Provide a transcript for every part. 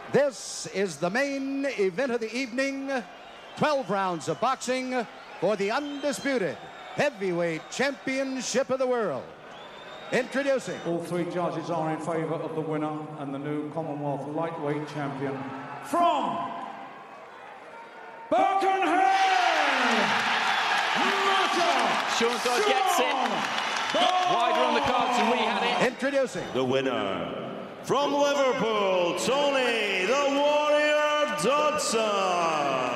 This is the main event of the evening. 12 rounds of boxing for the undisputed heavyweight championship of the world. Introducing. All three judges are in favour of the winner and the new Commonwealth lightweight champion from Birkenhead, Russia. Sean Dodd gets it. Wider on the cards than we had it. Introducing. The winner from Liverpool, Tony the Warrior Dodson.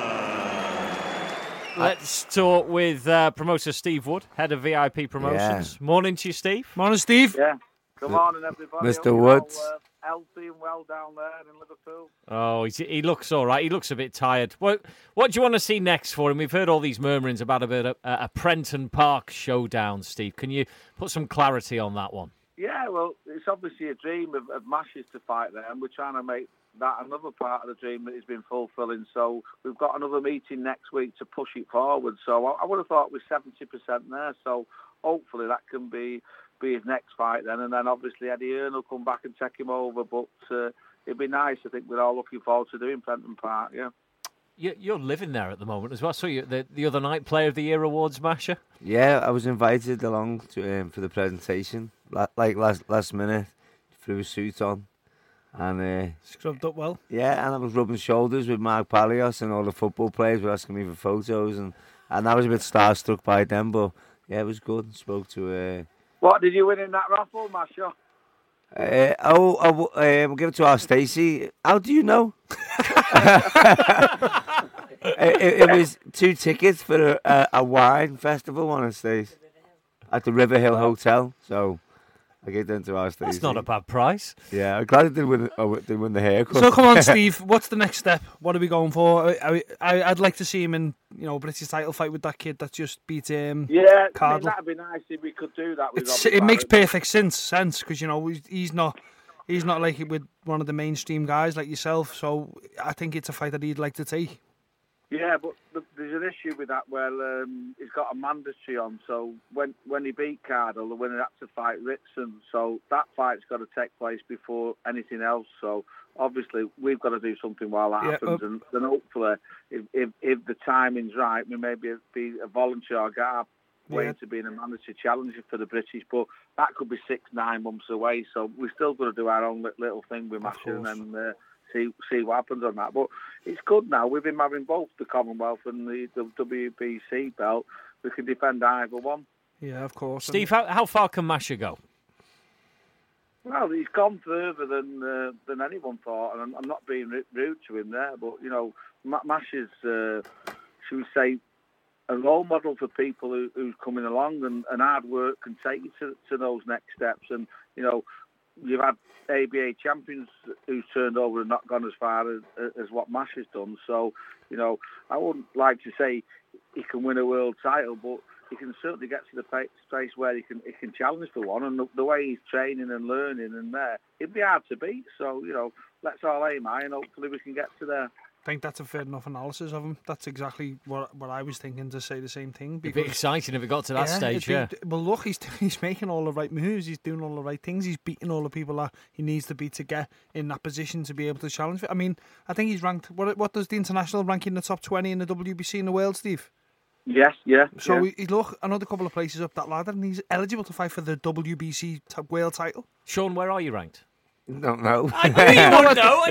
Let's talk with promoter Steve Wood, head of VIP Promotions. Yeah. Morning to you, Steve. Morning, Steve. Yeah. Good morning, everybody. Mr. Woods. Healthy and well down there in Liverpool. Oh, he looks all right. He looks a bit tired. What do you want to see next for him? We've heard all these murmurings about a Prenton Park showdown, Steve. Can you put some clarity on that one? Yeah, well, it's obviously a dream of Mashes to fight there, and we're trying to make that another part of the dream that he's been fulfilling. So we've got another meeting next week to push it forward. So I would have thought we're 70% there. So hopefully that can be his next fight then. And then obviously Eddie Hearn will come back and take him over. But it'd be nice. I think we're all looking forward to doing Prenton Park, yeah. You're living there at the moment as well. So you the other night, Player of the Year awards, Masha? Yeah, I was invited along to for the presentation, like last minute, threw a suit on, and scrubbed up well. Yeah, and I was rubbing shoulders with Mark Palios, and all the football players were asking me for photos, and I was a bit starstruck by them, but yeah, it was good. Spoke to. What did you win in that raffle, Masha? We'll give it to our Stacey. How do you know? it was 2 tickets for a wine festival on Stacey at the River Hill Hotel. So I gave them to our Stacey. That's not a bad price. Yeah, I'm glad it didn't win the haircut. So come on, Steve. What's the next step? What are we going for? I'd like to see him in a British title fight with that kid that just beat him. Yeah, Cardle. that'd be nice if we could do that. With It makes perfect sense because he's not like with one of the mainstream guys like yourself. So I think it's a fight that he'd like to take. Yeah, but there's an issue with that where he's got a mandatory on. So when he beat Cardle, the winner had to fight Ritson. So that fight's got to take place before anything else. So obviously we've got to do something while that happens, and then hopefully if the timing's right, we maybe be a volunteer gap waiting to be in a mandatory challenger for the British. But that could be 6-9 months away. So we're still going to do our own little thing with Masha and then see what happens on that. But it's good now. With him having both the Commonwealth and the WBC belt, we can defend either one. Yeah, of course. Steve, how far can Masha go? Well, he's gone further than anyone thought, and I'm not being rude to him there, but Masha's, should we say, a role model for people who's coming along, and hard work can take you to those next steps. And you've had ABA champions who's turned over and not gone as far as what Masha's done. So, I wouldn't like to say he can win a world title, but he can certainly get to the place where he can challenge for one. And the way he's training and learning and there, it'd be hard to beat. So, let's all aim high, and hopefully we can get to there. I think that's a fair enough analysis of him. That's exactly what I was thinking, to say the same thing. It'd be exciting if it got to that stage, Well, look, he's making all the right moves. He's doing all the right things. He's beating all the people that he needs to beat to get in that position to be able to challenge. I mean, I think he's ranked. What does the international rank in the top 20 in the WBC in the world, Steve? Yes, yeah. So he look another couple of places up that ladder, and he's eligible to fight for the WBC world title. Sean, where are you ranked? Don't know. I knew you would know.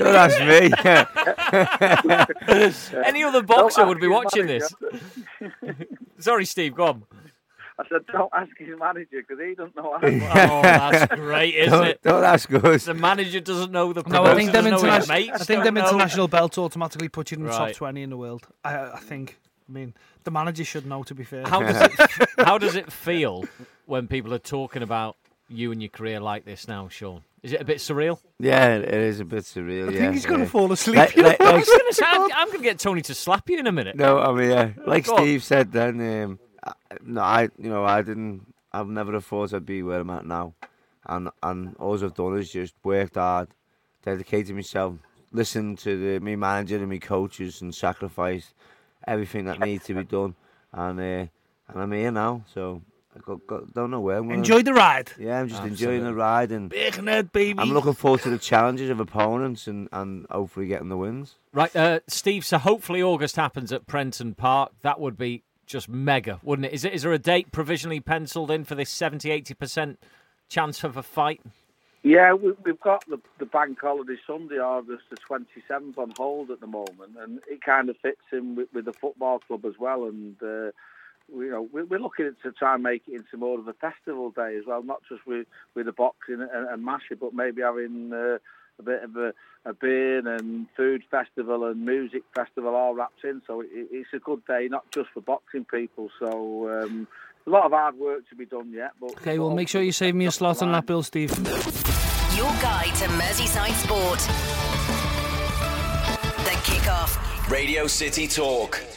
That's me. Any other boxer would be watching this. Sorry, Steve, go on. I said, don't ask his manager because he doesn't know. Oh, that's great, isn't it? Don't ask us. The manager doesn't know the promoter. No, I think them know. international belts automatically put you in the top 20 in the world. I think. I mean, the manager should know, to be fair. How does it feel when people are talking about you and your career like this now, Sean? Is it a bit surreal? Yeah, it is a bit surreal. I think he's going to fall asleep. I'm going to get Tony to slap you in a minute. No, I mean, like Steve said then, I've never have thought I'd be where I'm at now. And all I've done is just worked hard, dedicated myself, listened to my manager and my coaches and sacrificed everything that needs to be done. And I'm here now, so don't know where. Enjoy the ride. Yeah, I'm just enjoying the ride, and Birkenhead, baby. I'm looking forward to the challenges of opponents and hopefully getting the wins. Right, Steve, so hopefully August happens at Prenton Park. That would be just mega, wouldn't it? Is there a date provisionally penciled in for this 70-80% chance of a fight? Yeah, we've got the bank holiday Sunday, August the 27th, on hold at the moment, and it kind of fits in with the football club as well. And we're looking to try and make it into more of a festival day as well, not just with the boxing and mashing, but maybe having a bit of a beer and food festival and music festival all wrapped in. So it's a good day, not just for boxing people. So a lot of hard work to be done yet. But okay, well, make sure you save me a slot on that bill, Steve. Your guide to Merseyside sport. The Kickoff. Radio City Talk.